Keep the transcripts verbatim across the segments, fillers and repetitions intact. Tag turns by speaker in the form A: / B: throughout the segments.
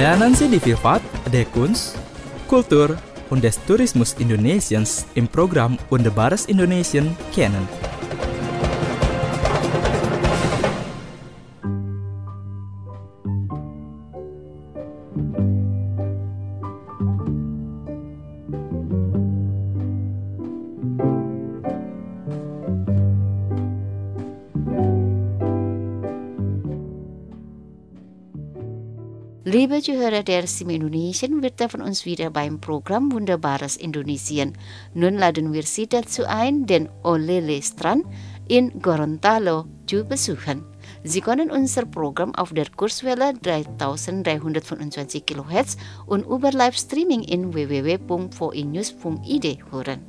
A: Lernen Sie die Vielfalt der Kunst, Kultur und des Tourismus Indonesiens im Programm Wunderbares Indonesien kennen.
B: Liebe Zuhörer der Stimme Indonesien, wir treffen uns wieder beim Programm Wunderbares Indonesien. Nun laden wir Sie dazu ein, den Olele Strand in Gorontalo zu besuchen. Sie können unser Programm auf der Kurswelle dreitausenddreihundertfünfundzwanzig Kilohertz und über Livestreaming in w w w punkt voinews punkt i d hören.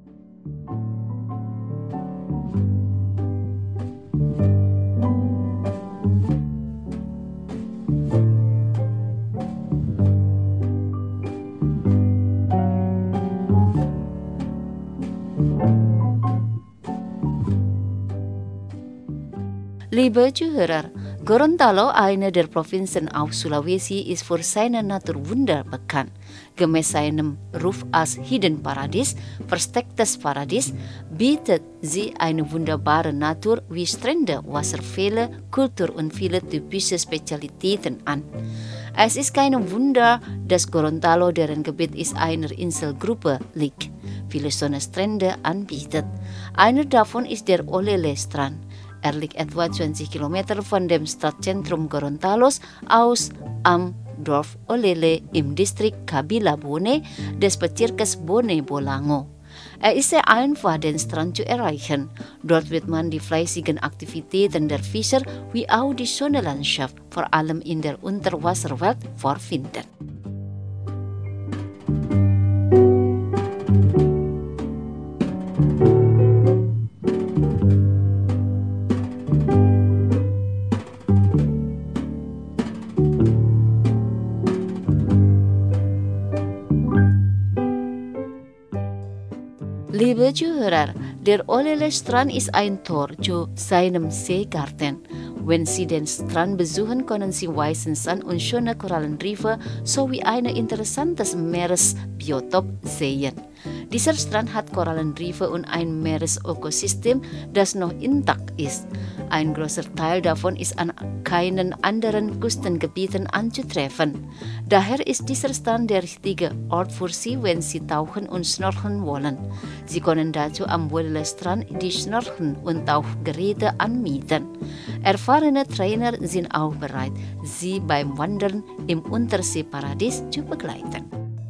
B: Liebe Zuhörer, Gorontalo, eine der Provinzen auf Sulawesi, ist für seine Naturwunder bekannt. Gemäß seinem Ruf als Hidden Paradies, verstecktes Paradies, bietet sie eine wunderbare Natur wie Strände, Wasserfälle, Kultur und viele typische Spezialitäten an. Es ist kein Wunder, dass Gorontalo, deren Gebiet ist einer Inselgruppe liegt, viele Sonnenstrände anbietet. Einer davon ist der Olele Strand. Er liegt etwa zwanzig Kilometer von dem Stadtzentrum Gorontalos aus am Dorf Olele im Distrikt Kabila Bone des Bezirkes Bone Bolango. Er ist sehr einfach, den Strand zu erreichen. Dort wird man die fleißigen Aktivitäten der Fischer wie auch die schöne Landschaft, vor allem in der Unterwasserwelt, vorfinden. Liebe Zuhörer, der Olele Strand ist ein Tor zu seinem Seegarten. Wenn Sie den Strand besuchen, können Sie weißen Sand und schöne Korallenriffe sowie ein interessantes Meeresbiotop sehen. Dieser Strand hat Korallenriffe und ein Meeresökosystem, das noch intakt ist. Ein großer Teil davon ist an keinen anderen Küstengebieten anzutreffen. Daher ist dieser Strand der richtige Ort für Sie, wenn Sie tauchen und schnorcheln wollen. Sie können dazu am Olele Strand die Schnorcheln- und Tauchgeräte anmieten. Erfahrene Trainer sind auch bereit, Sie beim Wandern im Unterseeparadies zu begleiten.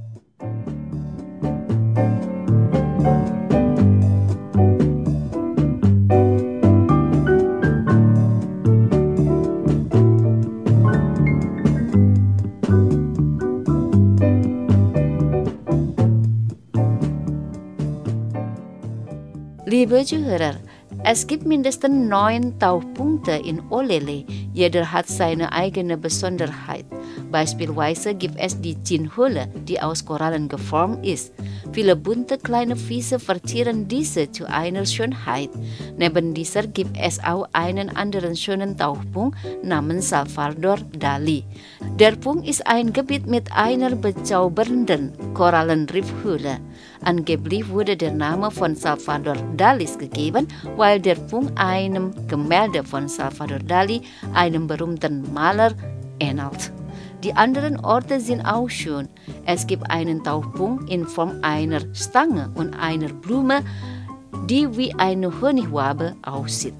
B: Liebe Zuhörer, es gibt mindestens neun Tauchpunkte in Olele. Jeder hat seine eigene Besonderheit. Beispielsweise gibt es die Jinhöhle, die aus Korallen geformt ist. Viele bunte kleine Fische verzieren diese zu einer Schönheit. Neben dieser gibt es auch einen anderen schönen Tauchpunkt namens Salvador Dali. Der Punkt ist ein Gebiet mit einer bezaubernden Korallenriffhöhle. Angeblich wurde der Name von Salvador Dali gegeben, weil der Punkt einem Gemälde von Salvador Dali, einem berühmten Maler, ähnelt. Die anderen Orte sind auch schön. Es gibt einen Tauchpunkt in Form einer Stange und einer Blume, die wie eine Honigwabe aussieht.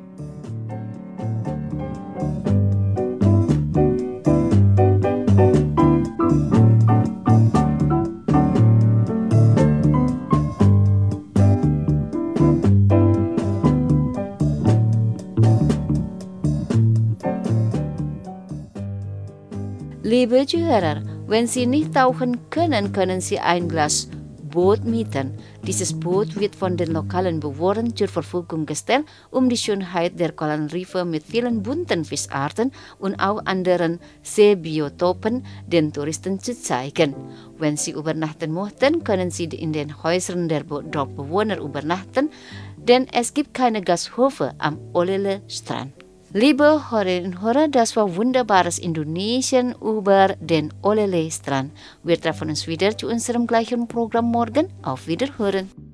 B: Liebe Zuhörer, wenn Sie nicht tauchen können, können Sie ein Glas Boot mieten. Dieses Boot wird von den lokalen Bewohnern zur Verfügung gestellt, um die Schönheit der Korallenriffe mit vielen bunten Fischarten und auch anderen Seebiotopen den Touristen zu zeigen. Wenn Sie übernachten möchten, können Sie in den Häusern der Dorfbewohner übernachten, denn es gibt keine Gasthöfe am Olele Strand. Liebe Hörerinnen und Hörer, das war wunderbares Indonesien über den Olele-Strand. Wir treffen uns wieder zu unserem gleichen Programm morgen. Auf Wiederhören.